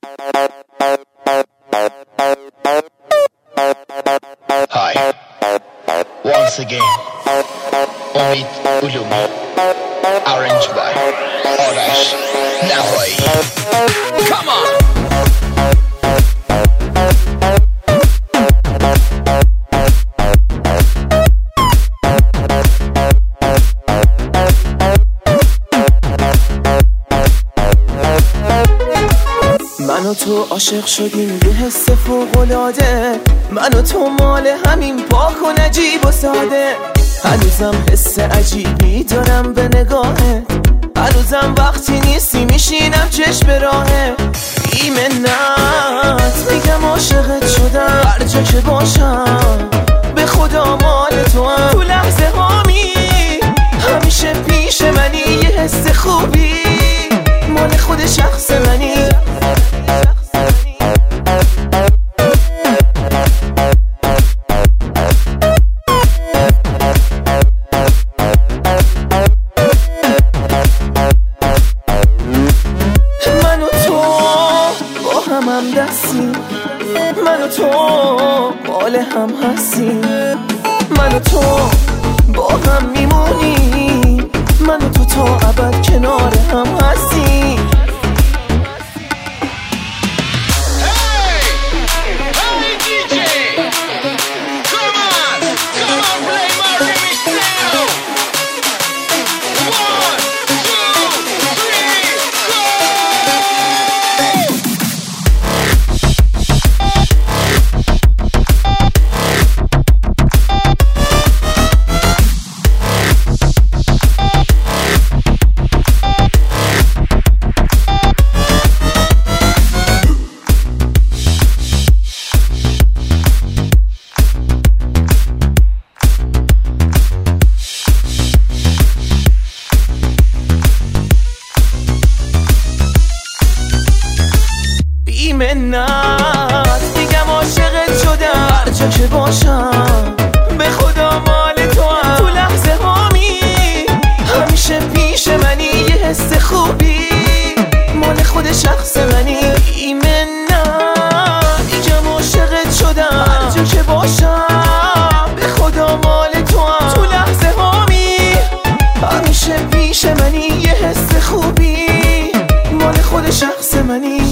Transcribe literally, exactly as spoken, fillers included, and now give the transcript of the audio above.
Hi, once again, Omid Ulumi, arranged by Arash Nahoi. Come on! من و تو عاشق شدیم یه حس فوق‌العاده، من و تو مال همین پاک و نجیب و ساده. هنوزم حس عجیبی دارم به نگاهت، هنوزم وقتی نیستی میشینم چشم به راهت. بی منت میگم عاشقت شدم، هر جا که باشم به خدا مال تو هم. تو لحظه هامی همیشه پیش منی، یه حس خوبی مال خود شخص منی. هم دستیم، من و تو مال هم هستیم، من و تو با هم میمونیم، من و تو تا ابد کنار هم هستیم. بی منت میگم عاشقت شدم، هر جا که باشم به خدا مال تو هم. تو لحظه هامی همیشه پیش منی، یه حس خوبی مال خود شخص منی. بی منت میگم عاشقت شدم، هر جا که باشم به خدا مال تو هم. تو لحظه هامی همیشه پیش منی، یه حس خوبی مال خود شخص منی.